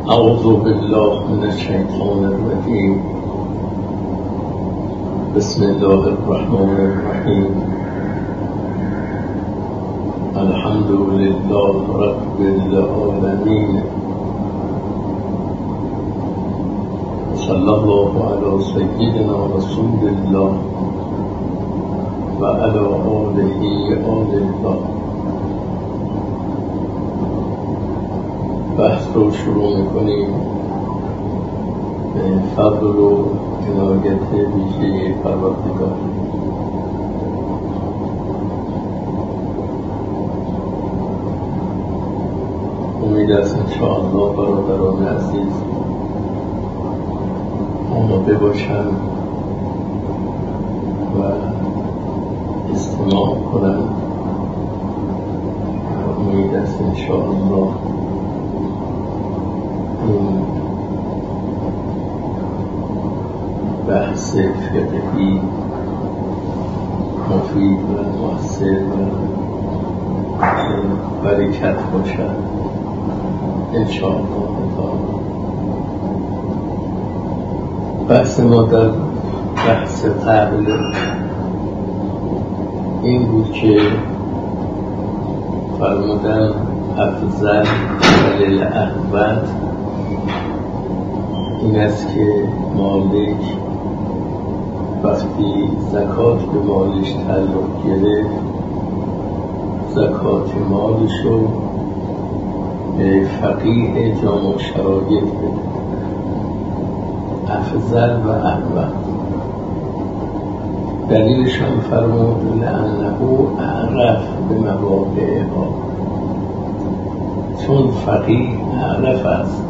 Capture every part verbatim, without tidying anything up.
اعوذ بالله من الشیطان الرجیم. بسم الله الرحمن الرحیم. الحمد لله رب العالمین. صلی الله علی سیدنا رسول الله و علی آله آل الله. بحث رو شروع میکنیم به فضل و عنایت ویژه پروردگار. امید است انشاءالله برادران عزیز آماده باشند و استماع کنند. امید است انشاءالله این بحث فقهی مفید و مؤثر و برکت باشد انشاءالله. بحث ما در بحث قبل این بود که فرمودن افضل و للاحوت این است که مالک وقتی زکات به مالش تعلق گرفت زکات مالش رو به فقیه جامع شرایط بده. افضل و احوت دلیلش هم فرمود لأنه اعرف به مواقعها، چون فقیه اعرف است،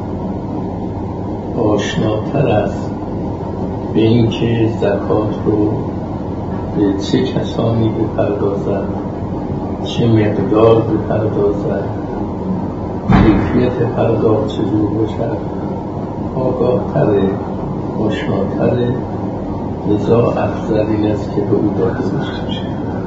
آشناتر است به این که زکات رو به چه کسانی بپردازد، چه مقدار بپردازد، کیفیت پرداخت چجور باشد، آگاه تره، آشناتره. لذا افضل این است که به او داده بشه.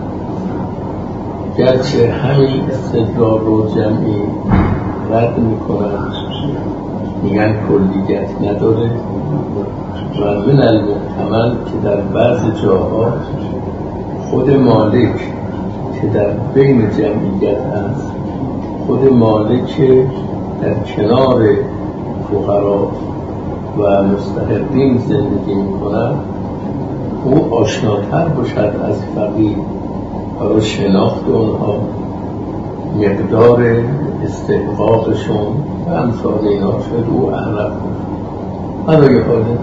گرچه همین استدلال رو جمعی رد میکنند، میگن کلیت نداره و من المحتمل که در بعض جاها خود مالک که در بین جمعیت است، خود مالک در کنار فقرا و مستحقین زندگی میکنند، او آشناتر باشد از فقیر برای شناخت اونها، مقدار استحقاقشون و امثال اینا شد او اعرف. برای حاله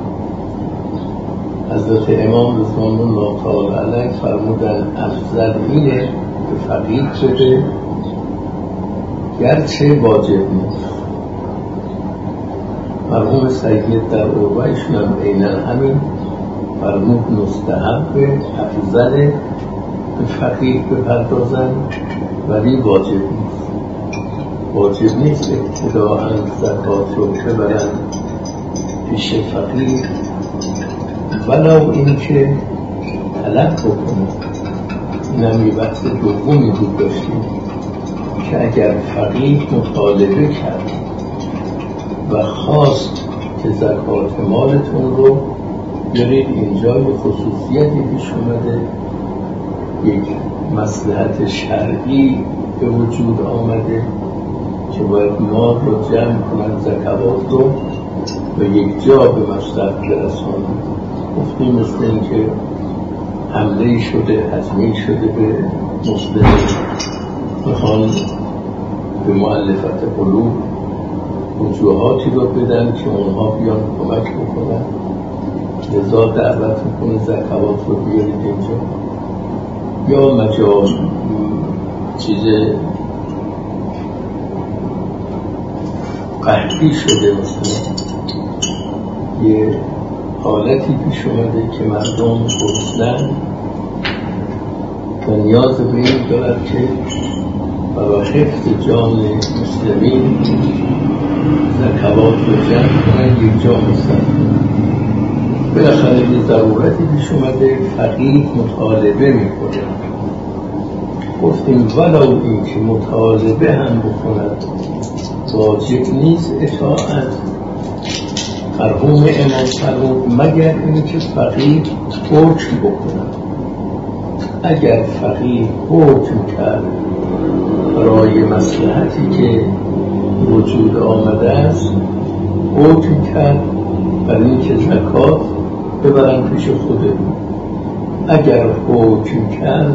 حضرت امام رضوان الله تعالی علیه فرمودن افضل اینه که فقیر بده گرچه واجب نیست. مرحوم سید در اوبایشون هم عیناً همین فرمود مستحب افضل به فقیر بپردازن ولی واجب نیست. واجب نیست ابتداءً زکات رو ببرن پیش فقیر، ولو این که طلب بکنه. این هم یه بحث دومی بود داشتیم که اگر فقیر مطالبه کرد و خواست که زکات مالتون رو برید اینجا، یه خصوصیتی پیش اومده، یک مصلحت شرعی به وجود آمده که باید مال رو جمع کنن، زکات رو و یک جا به مصرف برسانن. گفتیم مثل این که حمله شده، هجمه شده به مسلمین، میخوان به مؤلفت قلوب وجوهاتی رو بدن که اونها بیان کمک بکنن. لذا دعوت میکنه زکات رو بیارید اینجا. یا مجال چیز قحطی شده، مثلا یه حالتی پیش اومده که مردم گرسنه‌اند و نیاز به این دارد که برای حفظ جان مسلمین زکات رو جمع کنن یک جا مصرف. بالاخره یه ضرورتی پیش اومده، فقیر مطالبه میکنه. گفتیم ولو این که مطالبه هم بکند واجب نیست اطاعت مرحوم امام فرمود مگر اینکه فقیه حکم بکنه. اگر فقیه حکم کرد برای مصلحتی که وجود آمده است، حکم کرد برای اینکه زکات ببرن پیش خودمون، اگر حکم کرد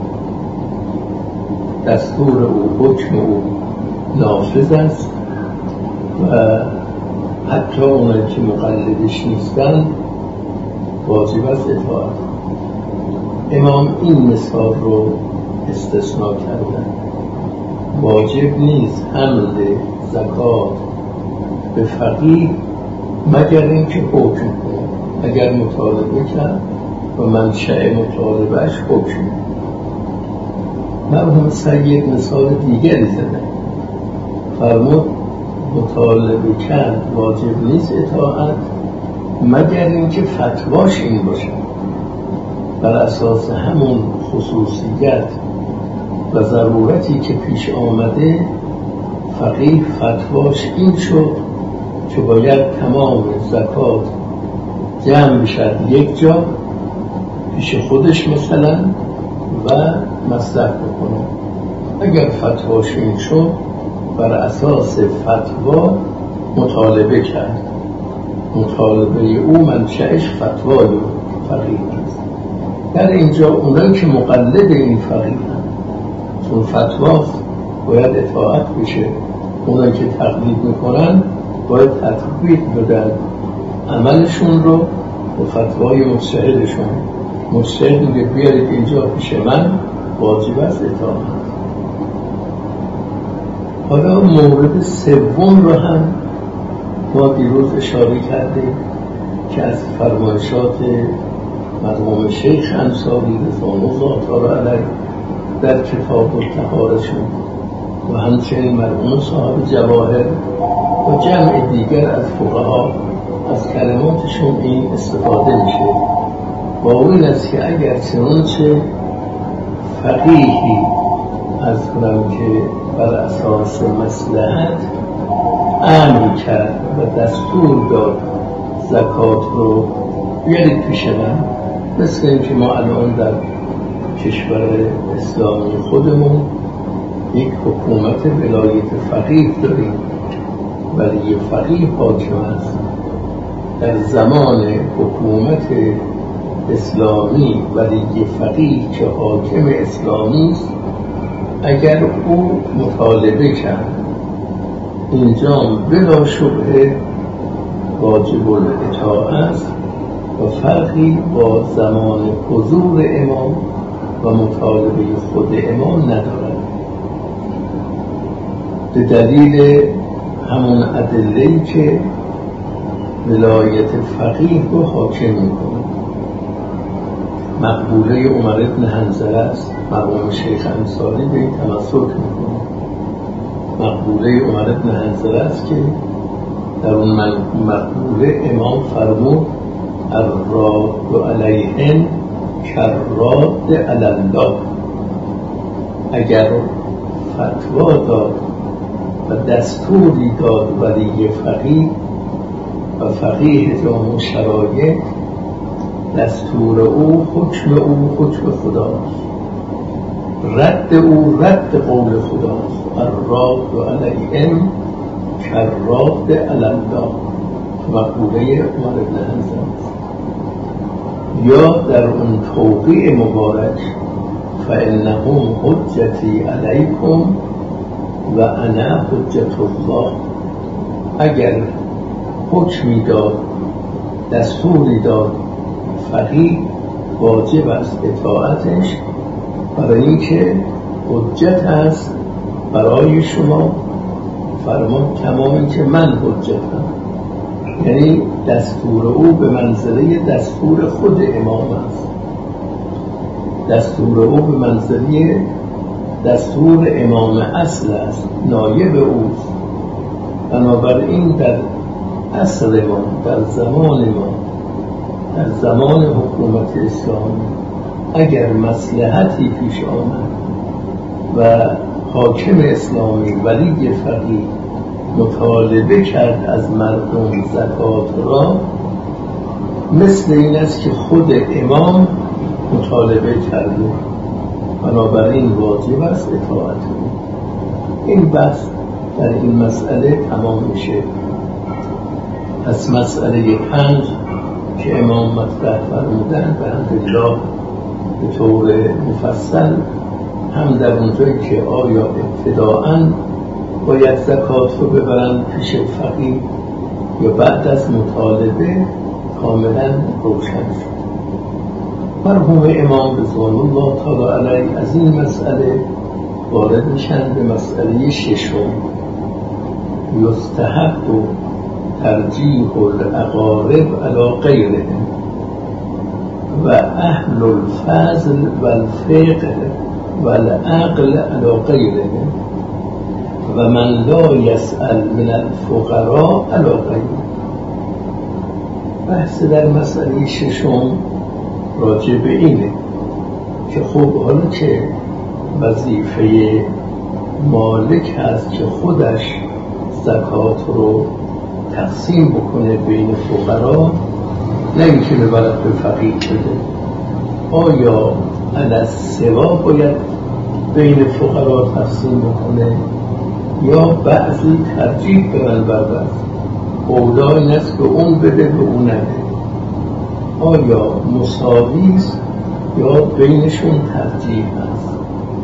دستور او حکم او نافذ است و حتی اونایی که مقلدش نیستن واجب است اطاعت. امام این مثال رو استثناء کردن. واجب نیست حمل زکات به فقیه مگر اینکه حکم کنه. اگر مطالبه کرد و منشأ مطالبهش حکم. مرحوم سید مثال دیگری زدن، فرمود مطالبه کرد واجب نیست اطاعت مگر اینکه فتواش این باشه. بر اساس همون خصوصیت و ضرورتی که پیش آمده فقیه فتواش این شد که باید تمام زکات جمع بشد یک جا پیش خودش مثلا و مصرف بکنه. اگر فتواش این شد بر اساس فتوا مطالبه کرد. مطالبه او منشأش فتوای فقیه است. در اینجا اونایی که مقلد این فقیه هم چون فتواست باید اطاعت بشه، اونایی که تقلید میکنن باید تطبیق بدن عملشون رو به فتوای مجتهدشون. مجتهد میگه بیارید اینجا پیش من، واجب است اطاعت. حالا مورد سوم رو هم ما دیروز اشاره کردیم که از فرمایشات مرحوم شیخ انصاری رضوان الله تعالی علیه در کتاب الطهارشون و همچنین مرحوم صاحب جواهر و جمع دیگر از فقها از کلماتشون این استفاده میشه. با این است که اگر چنانچه فقیهی از کنم که بر اساس مصلحت امر کرد و دستور داد زکات رو بیارید پیش من، مثل اینکه ما الان در کشور اسلامی خودمون یک حکومت ولایت فقیه داریم، ولی فقیه حاکم است. در زمان حکومت اسلامی ولی فقیه که حاکم اسلامی است، اگر او مطالبه کرد اینجا بلا شبهه واجب الاطاعت است و فرقی با زمان حضور امام و مطالبه خود امام ندارد. به دلیل همون ادله‌ای که ولایت فقیه رو حاکم میکنه. مقبوله عمر بن حنظله است، مرحوم شیخ انصاری به این تمسک میکنه. مقبوله عمر بن حنظله است که در اون مقبوله امام فرمود الراد علیهن کرراد علی الله. اگر فتوا داد و دستوری داد ولی فقیه و فقیه جامع شرایط، دستور او حکم او حکم خداست، رد او رد قول خداست. الراد علیهم کرراد علی الله، مقوله عمر بن حنظله است. یا در اون توقیع مبارک فانهم حجتی علیکم و انا حجت الله. اگر حکمی داد دستوری داد فقیه، واجب است اطاعتش، برای اینکه حجت است برای شما. فرمان تمامی که من حجتم، یعنی دستور او به منزله دستور خود امام است. دستور او به منزله دستور امام اصل است، نایب اوست. بنابراین در اصل ما، در زمان ما، در زمان حکومت اسلامی اگر مصلحتی پیش آمد و حاکم اسلامی ولی فقیه مطالبه کرد از مردم زکات را، مثل این است که خود امام مطالبه کرده، بنابراین واجب است اطاعت. این بحث در این مسئله تمام میشه. پس مسئله پنج که امام مطرح فرمودن به الحمدلله به طور مفصل، هم در اونجایی که آیا ابتداءً باید زکات رو ببرن پیش فقیر یا بعد از مطالبه، کاملا روشن شد. مرحوم امام رضوان الله تعالی علیه از این مسئله وارد میشن به مسئله ششم، یستحب ترجیح الاقارب علی غیرهم و اهل الفضل و الفقه و العقل علی غیرهم و من لا یسأل من الفقراء علی غیرهم. بحث در مسئله ششم راجع به اینه که خب حالا که وظیفه مالک هست که خودش زکات رو تقسیم بکنه بین فقرا، نه اینکه ببرد به فقیر بده، آیا علی السوا باید بین فقرا تقسیم بکنه یا بعضی ترجیح برن بر بعض، اولا این است که اون بده به اون نده، آیا مساوی است یا بینشون ترجیح هست؟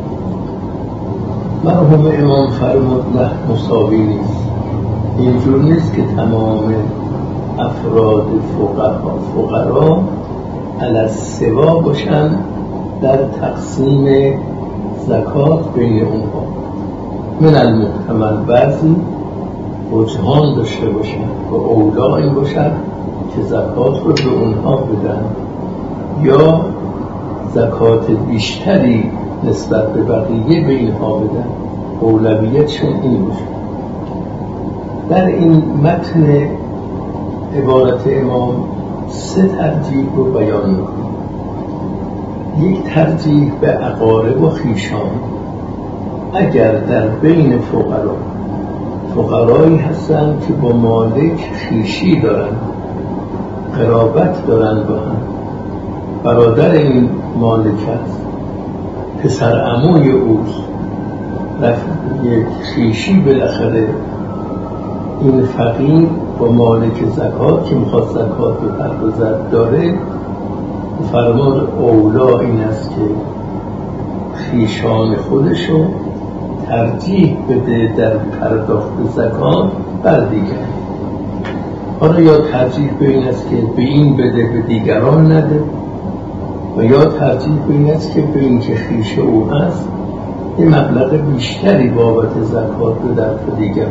مرحوم امام فرمود نه، مساوی نیست. اینجور نیست که تمام افراد فقرا فقرا علی السوا باشن در تقسیم زکات بین اونها. من المحتمل بعضی رجحان داشته باشن و اولا این باشد که زکات رو به اونها بدن یا زکات بیشتری نسبت به بقیه به اینها بدن، اولویتشون این باشه. در این متن عبارت امام سه ترجیح رو بیان می‌کنه. یک ترجیح به اقارب و خویشان، اگر در بین فقرا فقرایی هستند که با مالک خویشی دارن، قرابت دارن با هم، برادر این مالک است، پسر عموی اوست، یک خویشی بالاخره این فقیر با مالک زکات که میخواد زکات بپردازد داره، فرمود اولا این است که خویشان خودشو ترجیح بده در پرداخت زکات بر دیگر. حالا یا ترجیح به این است که به این بده به دیگران نده، و یا ترجیح به این است که به این که خویش او هست یه مبلغ بیشتری بابت زکات بده به دیگران.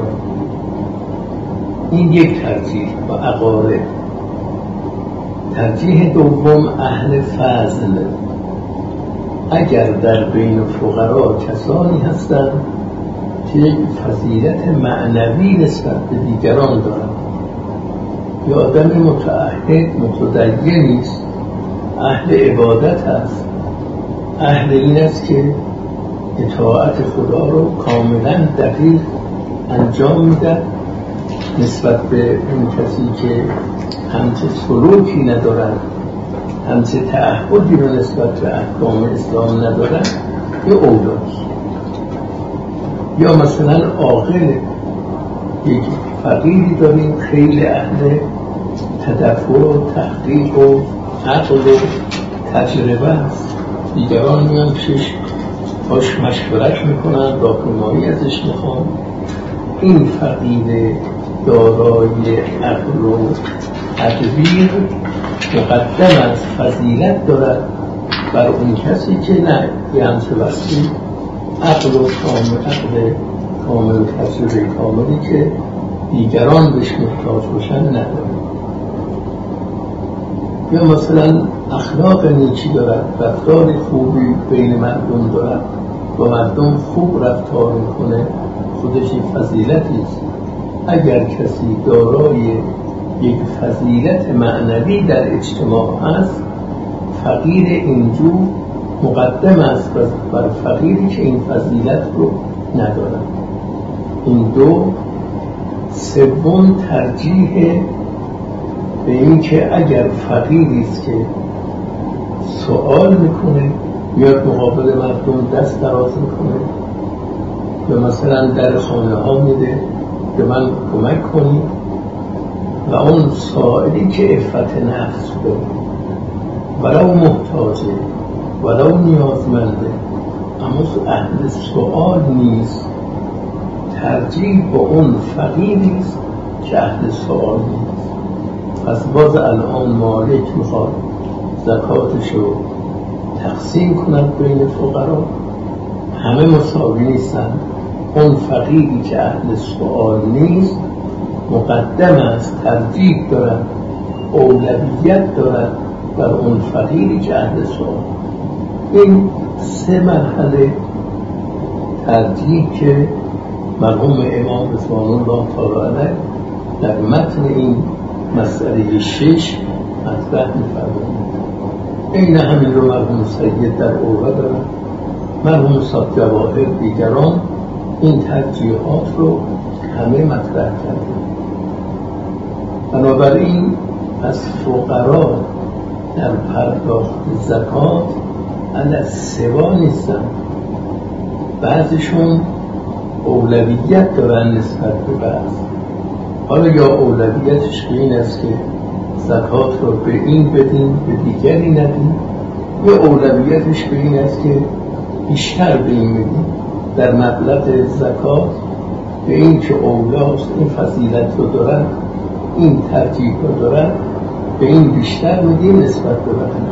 این یک ترجیح و اقارب. ترجیح دوم اهل فضل، اگر در بین فقرا کسانی هستند که یک فضیلت معنوی نسبت به دیگران دارند، یا آدم متعهد متدینی است، اهل عبادت است، اهل این است که اطاعت خدا رو کاملا دقیق انجام میده، نسبت به اون کسی که همچه سلوکی ندارن، همچه تعهدی رو نسبت به احکام اسلام ندارن، یه اولاست. یا مثلا عاقل، یک فقیری داریم خیلی اهل تدبر و تحقیق و عقل و تجربه است، دیگران میان پیشش باش مشورت میکنن، راهنمایی ازش میخوان. این فقیر دارای عقل و تدبیر مقدم از فضیلت دارد بر اون کسی که نه یه همچه وقتی عقل و کامل عقل کامل تجربه کاملی که دیگران بهش محتاج باشن نداره. یا مثلا اخلاق نیکی دارد، رفتار خوبی بین مردم دارد، با مردم خوب رفتار میکنه، خودش یک فضیلتی است. اگر کسی دارای یک فضیلت معنوی در اجتماع است، فقیر اینجور مقدم است بر فقیری که این فضیلت رو ندارد. این دو سوم ترجیح به این که اگر فقیری است که سوال میکنه میاد مقابل مردم دست دراز میکنه یا مثلا در خانه ها میده به من کمک کنید و اون سائلی که عفت نفس داره ولو محتاجه ولو نیازمنده اما اهل سوال نیست، ترجیح با اون فقیری است که اهل سوال نیست. پس باز الان مالک میخواد زکاتشو تقسیم کند بین فقرا، همه مساوی نیستن. اون فقیری که اهل سوال نیست مقدم است، ترجیح دارد، اولویت دارد بر اون فقیری که اهل سوال. این سه مرحله ترجیح که مرحوم امام رضوان الله تعالی علیه در متن این مسئله شش مطرح می‌فرمایند. این همین رو مرحوم سید در اوره دارن، مرحوم صاحب جواهر دیگران این ترجیحات رو همه مطرح کردن. بنابراین از فقرا در پرداخت زکات علی سوا نیستن، بعضیشون اولویت دارن نسبت به بعض. حالا یا اولویتش به این است که زکات رو به این بدین به دیگری ندین، یا اولویتش به این است که بیشتر به این بدین در مبلغ زکات به این که اولاست، این فضیلت رو دارن، این ترجیح رو دارن، به این بیشتر میدین نسبت به بدن.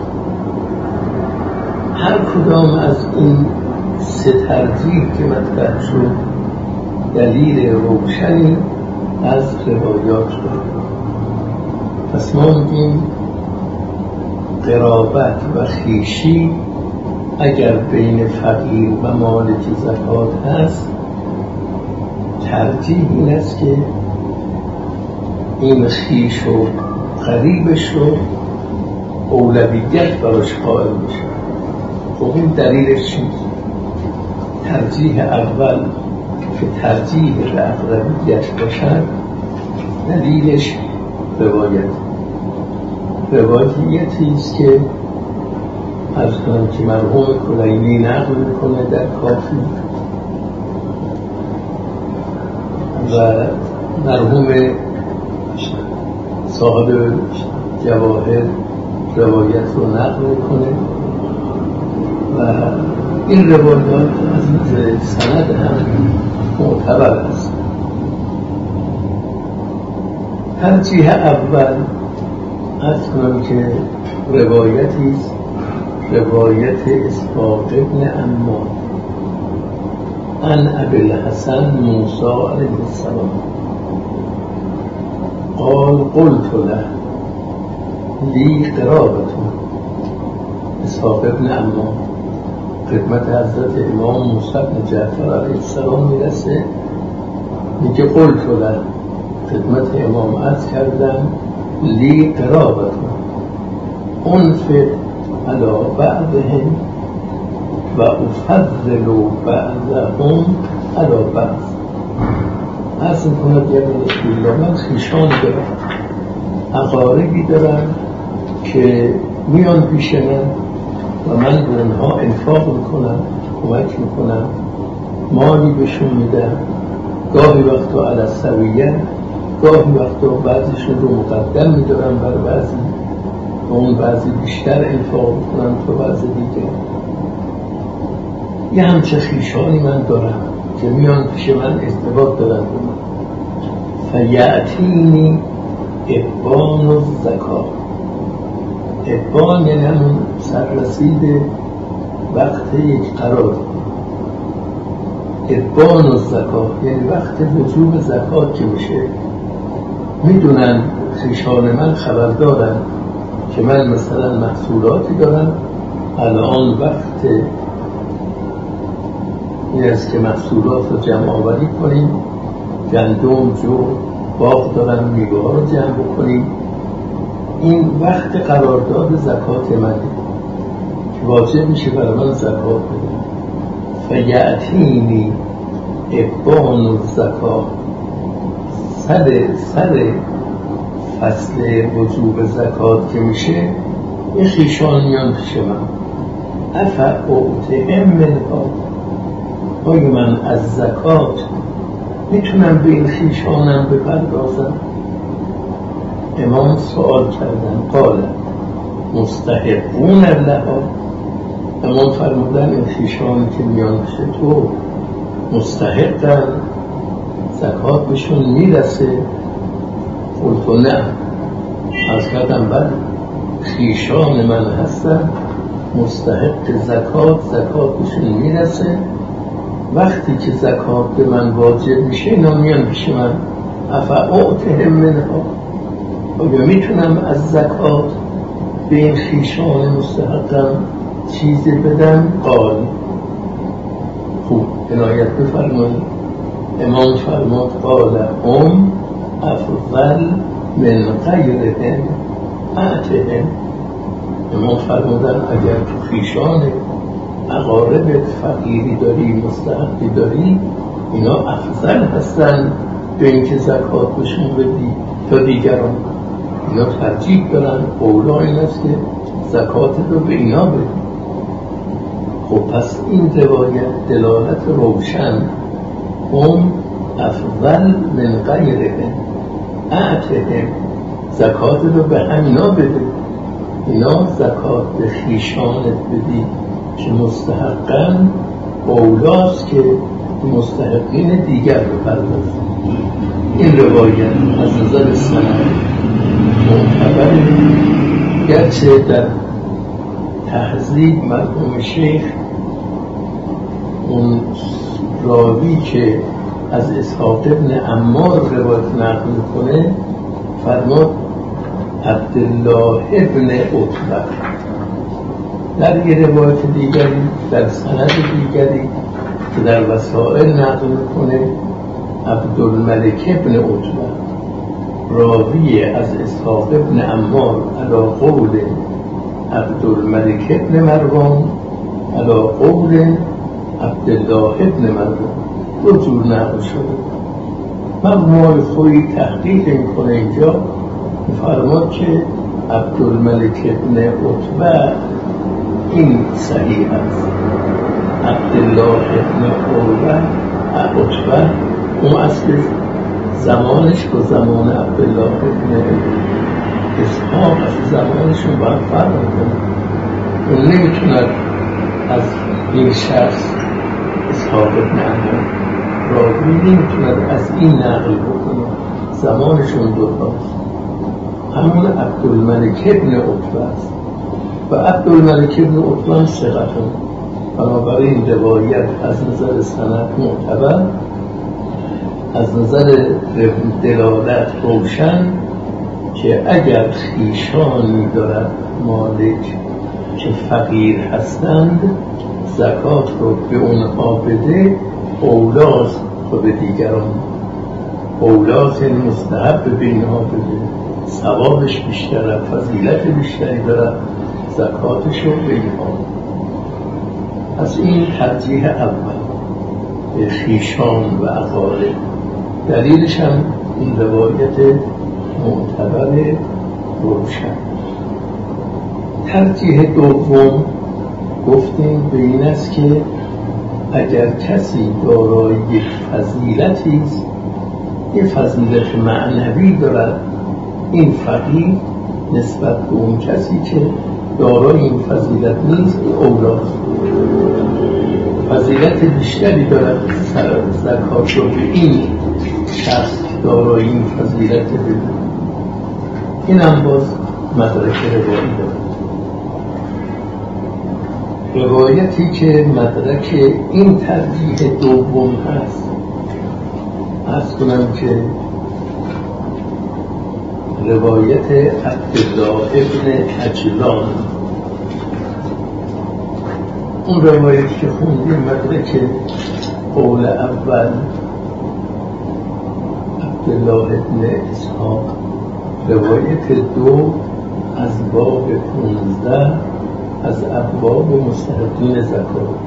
هر کدام از این سه ترجیح که مطرح شد دلیل روشنی از روایات دارد. پس ما میگیم قرابت و خویشی اگر بین فقیر و مالک زکات هست، ترجیح این است که این خویش و قریبش رو اولویت براش قائل بشه. خب این دلیلش چیست؟ ترجیح اول که ترجیح به اقربیت باشد، دلیلش روایت روایتی است که از کنم که مرحوم کلینی نقل میکنه در کافی و مرحوم صاحب جواهر روایت رو نقل میکنه و این روایات از سند هم معتبر است. ترجیح اول از کنم که روایتی است، روایت اسحاق ابن عمار عن ابی الحسن موسی علیه السلام قال قلت له لی قرابتون. اسحاق ابن عمار خدمت حضرت امام موسی بن جعفر علیه السلام میرسه، میگه قلت له، خدمت امام عرض کردم، لی قرابتون انفق علی بعضهم و افضل بعضهم علی بعض. عرض میکند یا رسول الله، من خویشان دارم، اقاربی دارم که میان پیش من و من به اونها انفاق میکنم، کمک میکنم، مالی بهشون میدم، گاهی وقتا علی السویه، گاهی وقتا بعضیشون رو مقدم میدارم بر بعضی و اون بعضی بیشتر انفاق میکنم تو بعضی دیگه. یه همچه خویشانی من دارم که میان پیش من ارتباط دارن به من. فیعتینی ابان و زکات. ابان یعنی همون سررسید وقت یک قرار. ابان و زکات یعنی وقت وجوب زکات که میشه، میدونن خویشان من خبر دارن که من مثلا محصولاتی دارم، الان وقت این است که محصولات رو جمع آوری کنیم، گندم، جو، باغ دارن، میوه ها رو جمع بکنیم. این وقت قرارداد زکات منه که واجب میشه برای من زکات بدم. فیعتینی ابان و زکات، سر سر فصل وجوب زکات که میشه این خویشان میان پیش من افاعطهم منها، آیا من از زکات میتونم به این خویشانم بپردازم؟ امام سوال کردن قال مستحقون لها، امام فرمودن این خویشانی که میان پیش تو مستحقن، زکات بهشون میرسه؟ قلت نه، از کردم بله خویشان من هستن مستحق زکات، زکات بهشون میرسه، وقتی که زکات به من واجب میشه اینا میان پیش من افاعطهم منها، آیا میتونم از زکات به این خویشان مستحقم چیزی بدم؟ قال خوب عنایت بفرمایید. امام فرمود قال هم افضل من غیرهم اعطهم، امام فرمودن اگر تو خویشان اقاربت فقیری داری مستحقی داری اینا افضل هستن به اینکه زکات بهشون بدی تا دیگران، اینا ترجیح دارن، اولا این است که زکات رو به اینا بدی. خب پس این روایت دلالت روشن هم افضل من غیرهم اعطهم، زکات رو به همینا بده، اینا زکات به خویشانت بدی که مستحقن، اولاست که مستحقین دیگر بپردازن. این روایت از نظر سند معتبر، گرچه در تهذیب مرحوم شیخ اون راوی که از اسحاق ابن عمار روایت نقل کنه فرمود عبدالله ابن عتبه، در یه روایت دیگری در سند دیگری که در وسائل نقل کنه عبدالملک ابن عتبه، راوی از اسحاق ابن عمار علی قول عبدالملک ابن مروان علی قول عبدالله ابن مروان، دو جور نقل شده. مجموع خویی تحقیق میکنه اینجا فرمود که عبدالملک ابن عتبه این صحیح است، عبدالله ابن عتبه اون اصل زمانش با زمان عبدالله ابن اسحاق از زمانشون باید فرق کنه، اون نمیتوند از این شخص اسحاق ابن عمار راوی نمیتوند از این نقل بکنه، زمانشون دوتاست، همون عبدالملک ابن عتبه است و عبدالملک ابن عتبه هم ثقتون، بنابراین روایت از نظر سند معتبر، از نظر دلالت روشن که اگر خویشانی دارد مالک که فقیر هستند زکات رو به اونها بده، اولاست و به دیگران، اولاست این مستحب به اینها بده، ثوابش بیشتره، فضیلت بیشتری داره، زکاتش رو به اینها. از این ترجیح اول به خویشان و اقارب، دلیلش هم این روایت معتبر روشن. ترجیح دوم گفتیم به این است که اگر کسی دارای یک فضیلتی است، یک فضیلت معنوی دارد، این فقیر نسبت به اون کسی که دارای این فضیلت نیست اولاست، فضیلت بیشتری دارد، زکات رو به این شخص دارای این فضیلت بده. این هم باز مدرک روایی دارد. روایتی که مدرک این ترجیح دوم هست، عرض کنم که روایت عبدالله ابن عجلان، اون روایتی که خوندیم مدرک قول اول عبدالله ابن اسحاق، روایت دو از باب پونزده از ابواب مستحقین زکات،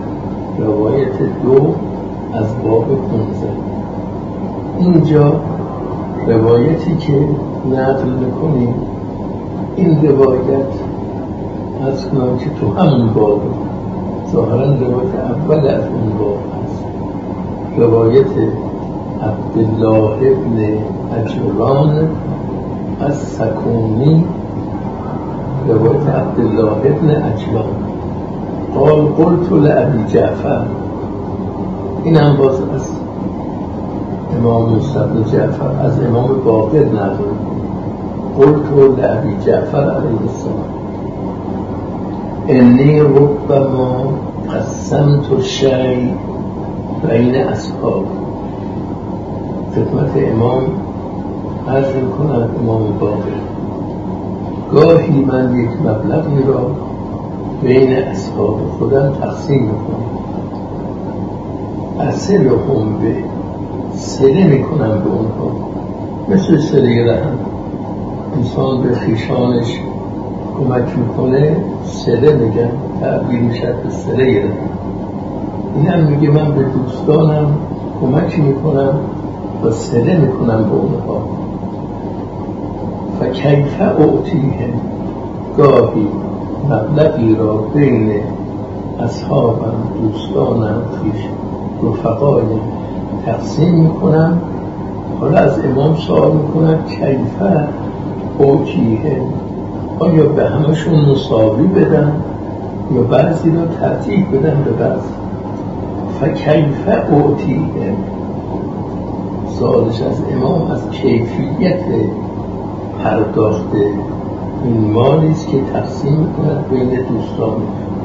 روایت دو از باب پونزده. اینجا روایتی که نقل میکنیم این روایت از کنم که تو همون باب ظاهرا روایت اول از اون باب هست، روایت عبدالله ابن عجلان از سکونی، روایت عبدالله ابن عجلان قال قلت لأبی جعفر، این هم باز از امام موسی بن جعفر از امام باقر نقل، قلت لأبی جعفر علیه السلام انی ربما قسمت الشیء بین اصحاب. خدمت امام عرض می‌کنند امام باقر گاهی من یک مبلغی را بین اصحاب خودم تقسیم میکنم، اصلهم به صله میکنم به اونها، مثل صله رحم، انسان به خویشانش کمک میکنه صله میگن، تعبیر میشد به صله رحم. این هم میگه من به دوستانم کمک میکنم و صله میکنم به اونها. فکیف اعطیهم، گاهی مبلغی را بین اصحابم، دوستانم، خویش رفقایم تقسیم میکنم. حالا از امام سوال میکنم کیف اعطیهم، آیا به همشون مساوی بدم یا بعضی را ترتیب بدم به بعضی؟ فکیف اعطیهم، سوالش از امام از کیفیت پرداخت این مالی است که تقسیم می‌کند بین دوستان.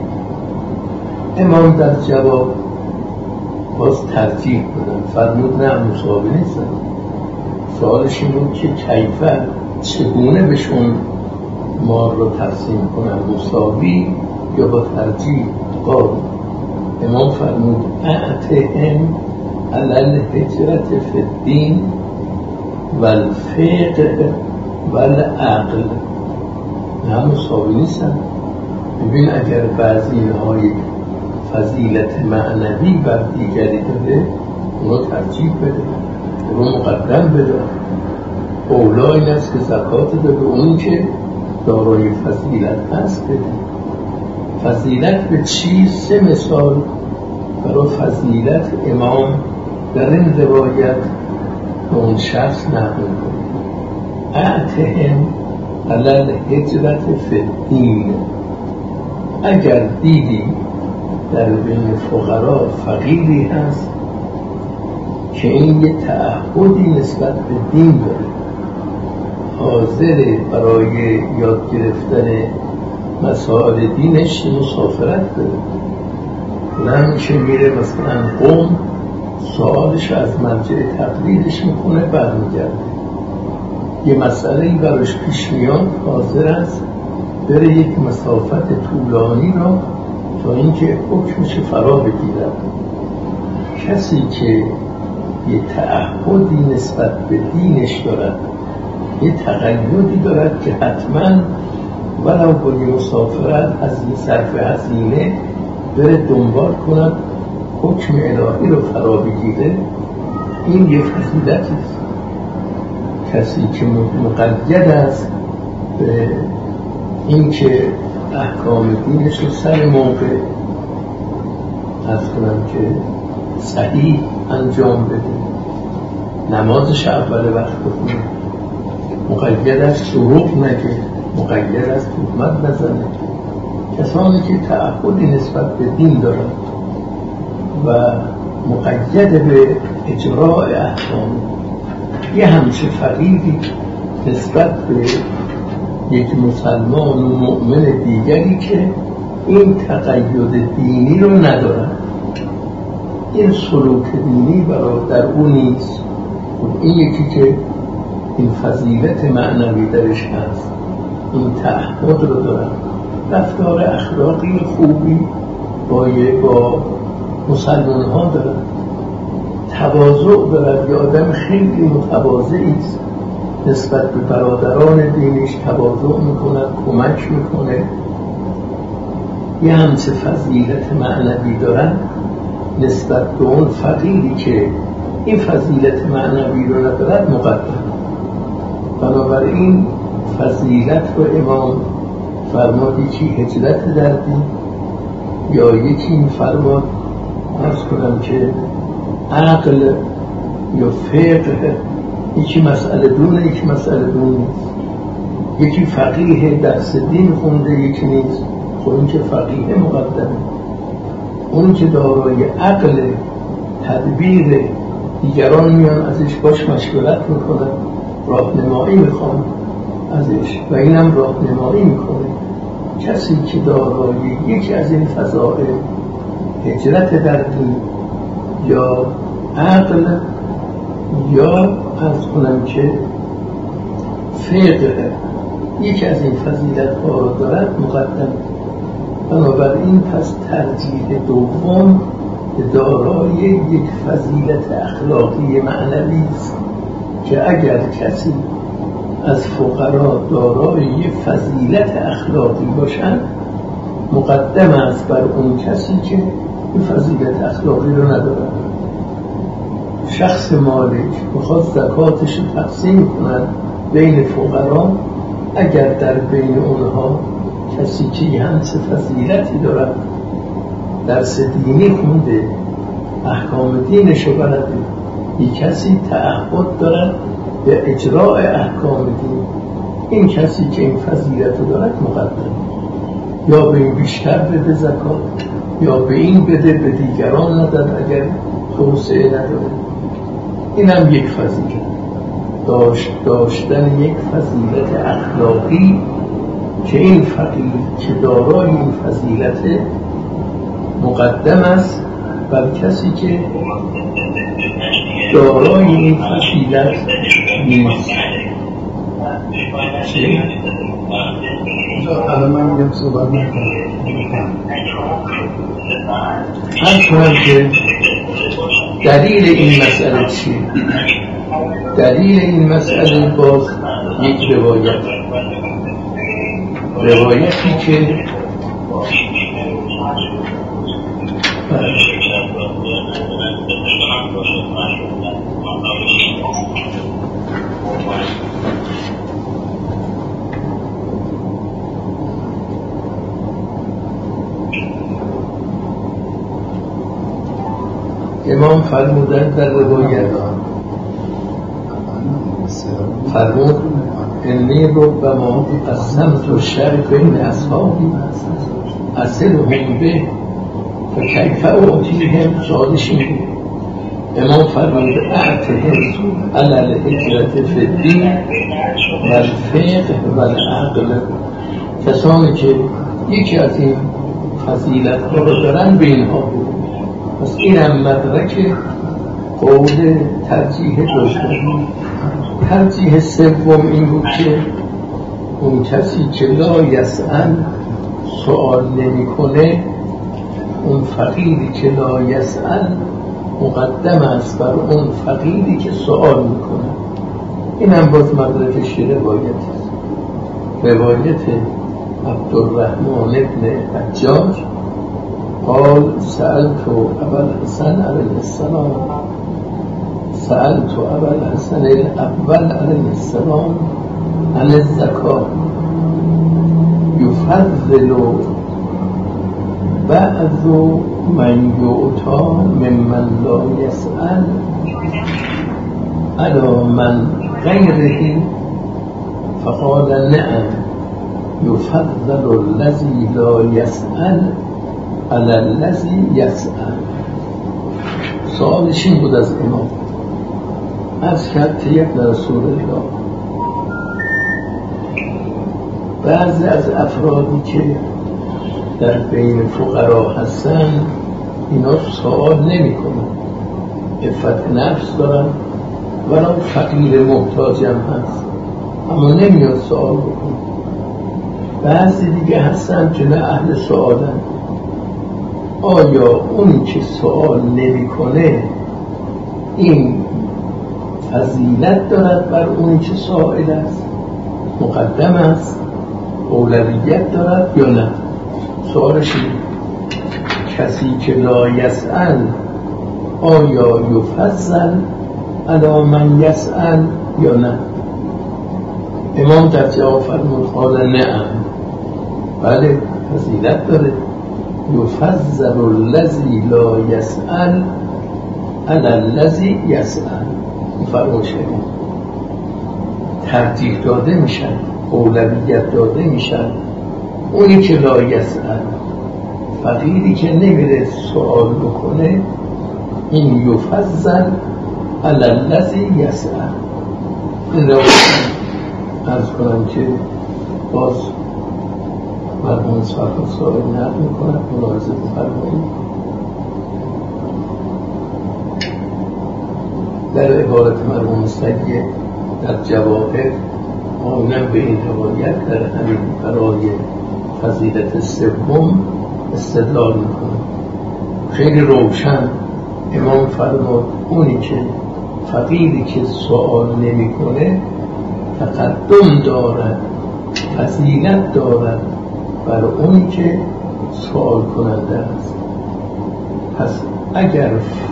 امام در جواب باز ترتیب بدن، فرمود نه مساوی نیستن. سوالش این بود که کیفه، چگونه بهشون مال رو تقسیم کنن، مساوی یا با ترجیح؟ قال، امام فرمود اعتهم علی الهجرت فی الدین و الفقه و العقل. نه مساوی نیستن. ببین اگر بعضی اینهای فضیلت معنوی بر دیگری داره اونو ترجیح بده، اونو مقدم بده. اولا این است که زکات ده به اون که دارای فضیلت هست بده. فضیلت به چی؟ سه مثال برای فضیلت امام در این روایت به اون شخص نقل کنه. اعتهم علی الهجرت فی الدین، اگر دیدی در بین فقرا فقیری هست که این یه تعهدی نسبت به دین داره، حاضر برای یاد گرفتن مسائل دینش مسافرت داره، نمیشه میره مثلا قوم سوالش از مرجع تقلیدش میکنه برمیگرده، یه مسئله‌ای براش پیش میاد حاضر است بره یک مسافت طولانی را تا اینکه حکمش فرا بگیرد. کسی که یه تعهدی نسبت به دینش دارد، یه تقیدی دارد که حتما ولو با یه مسافرت از یه صرف هزینه بره دنبال کند حکم الهی رو فرا بگیره، این یه فضیلتی است. کسی که مقید است به این که احکام دینش رو سر موقع از کنم که صحیح انجام بده، نمازش اول وقت بخونه، مقید است دروغ نگه، مقید است تهمت نزنه. کسانی که تعهدی نسبت به دین دارند و مقید به اجراء احکام، یه همچه فقیری نسبت به یک مسلمان و مؤمن دیگری که این تقید دینی رو ندارن، این سلوک دینی برای در اون نیست، این یکی که این فضیلت معنوی درش هست، این تعهد رو دارن، رفتار اخلاقی خوبی با با مسلمان ها دارن، تواضع دارد، یه آدم خیلی متواضعی است نسبت به برادران دینش، تواضع میکنه، کمک میکنه، یه همچه فضیلت معنوی دارن نسبت به اون فقیری که این فضیلت معنوی رو ندارد مقدم. بنابراین فضیلت رو امام فرماد یکی هجرت در دین، یا یکی این فرماد عرض کنم که عقل یا فقه، یکی مسئله دونه یکی مسئله دون نیست. یکی فقیه درس دین خونده یکی نیست. خب این که فقیه مقدمه، اون که دارای عقل تدبیر، دیگران میان ازش باش مشورت میکنن، راهنمایی میخوان ازش و اینم راهنمایی میکنه. کسی که دارای یکی از این فضائل، هجرت در دین یا عقل یا از کنم که فقه، یکی از این فضیلت ها رو دارد مقدم. بنابراین پس ترجیح دوم دارای یک فضیلت اخلاقی معنوی است که اگر کسی از فقرا دارای یک فضیلت اخلاقی باشند مقدم است بر اون کسی که این فضیلت اخلاقی رو ندارد. شخص مالک میخواد زکاتش رو تقسیم کند بین فقرا، اگر در بین اونها کسی که همچه فضیلتی دارد، درس دینی خونده، احکام دینش رو بلده، یک کسی تعهد دارد به اجراء احکام دین، این کسی که این فضیلت رو دارد مقدم، یا به این بیشتر بده زکات یا به این بده به دیگران نداد اگر توسعه نداره. این هم یک فضیلت، داشت داشتن یک فضیلت اخلاقی که این فقیر که دارای این فضیلت مقدم است بر کسی که دارای این فضیلت نیست. الان من میگم صحبت نکنم. هر کنم که دلیل این مسئله چیه؟ دلیل این مسئله باز یک روایت، روایتی که امام فرمودند در روایت، فرمود انی ربما قسمت الشر بین اصحابی اصلهم به فکیف اعطیهم صادشین. امام فرمود اعتهم علی الهجرة فی الدین و الفقه و العقل، کسانی که یکی از این فضیلت ها رو دارن به اینها بود. پس این هم مدرک قول ترجیح دوم. ترجیح سوم این بود که اون کسی که لا یسأل سوال نمی کنه، اون فقیری که لا یسأل مقدم است بر اون فقیری که سوال میکنه. این هم باز مدرکش روایت است، روایت عبدالرحمن ابن حجاج قال سألت ابا الحسن علیه السلام سألت ابا الحسن الاول علیه السلام عن الزکات یفضل بعض من یعطا ممن لا یسأل علی من غیره، فقال نعم یفضل الذی لا یسأل علی الذی یسأل. سوالش این بود از امام، از کرد یک رسول الله، بعضی از افرادی که در بین فقرا هستن اینا سوال نمی کنن، عفت نفس دارن، ولو فقیر محتاج هم هست اما نمیاد سوال بکنن. بعضی دیگه هستن که نه اهل سوالن. آیا اون که سوال نمی کنه این فضیلت دارد بر اون که سائل است، مقدم است، اولویت دارد یا نه؟ سوالش این، کسی که لا یسأل آیا یفضل علی من یسأل یا نه؟ امام در جواب فرمود قال نعم، بله فضیلت داره. یفضل الذی لا یسأل علی الذی یسأل، فرموشه ترجیح داده میشن، اولویت داده میشن اونی که لا یسأل، فقیری که نمیره سوال بکنه، این یفضل علی الذی یسأل. این رو عرض کنم که باز مرحوم صاحب سوال نقل میکنم، ملاحظه بفرمایید. در عبارت مرحوم سید در جواهر آنم به این روایت در همین برای فضیلت سوم استدلال میکنه. خیلی روشن امام فرمود اونی که فقیری که سوال نمیکنه تقدم دارد، فضیلت دارد بر اونی که سوال کننده است. پس اگر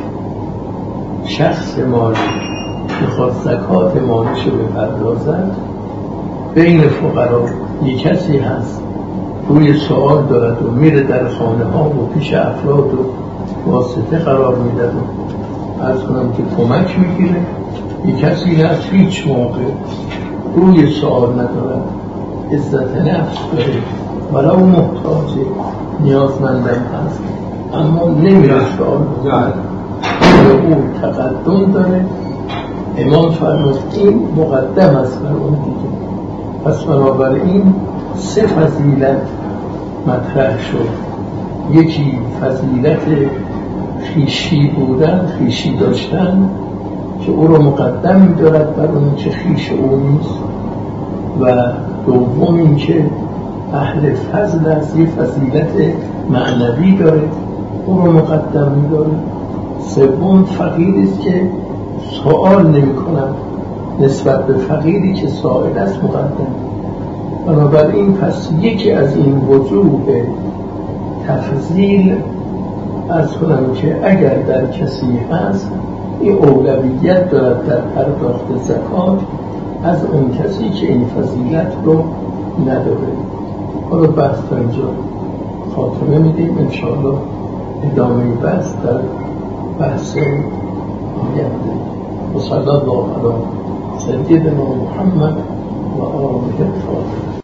شخص مالی میخواد زکات مالش رو بپردازد، بین فقرا یک کسی هست روی سوال دارد و میره در خانه ها و پیش افراد و واسطه قرار میده و عرض کنم که کمک میگیره، یک کسی هست هیچ موقع روی سوال ندارد، عزت نفس داره، ولو محتاجه، نیازمندم هست اما نمیره سوال بکنه، او تقدم داره. امام فرمود این مقدم است بر اون دیگه. پس بنابراین سه فضیلت مطرح شد. یکی فضیلت خویشی بودن، خویشی داشتن که او رو مقدم می‌دارد بر اون که خویش او نیست، و دوم این که اهل فضل است، یه فضیلت معنوی داره او رو مقدم می‌داره. سوم فقیری است که سوال نمی کنم، نسبت به فقیری که سائل است مقدم. بنابراین پس یکی از این وجوه تفضیل از کنم که اگر در کسی هست این اولویت دارد در پرداخت زکات از اون کسی که این فضیلت رو نداره. حالا بحث تا اینجا خاتمه میدیم، انشاءالله ادامه بحث در بحث آینده. و صلی الله علی سیدنا محمد و آله الطاهرین.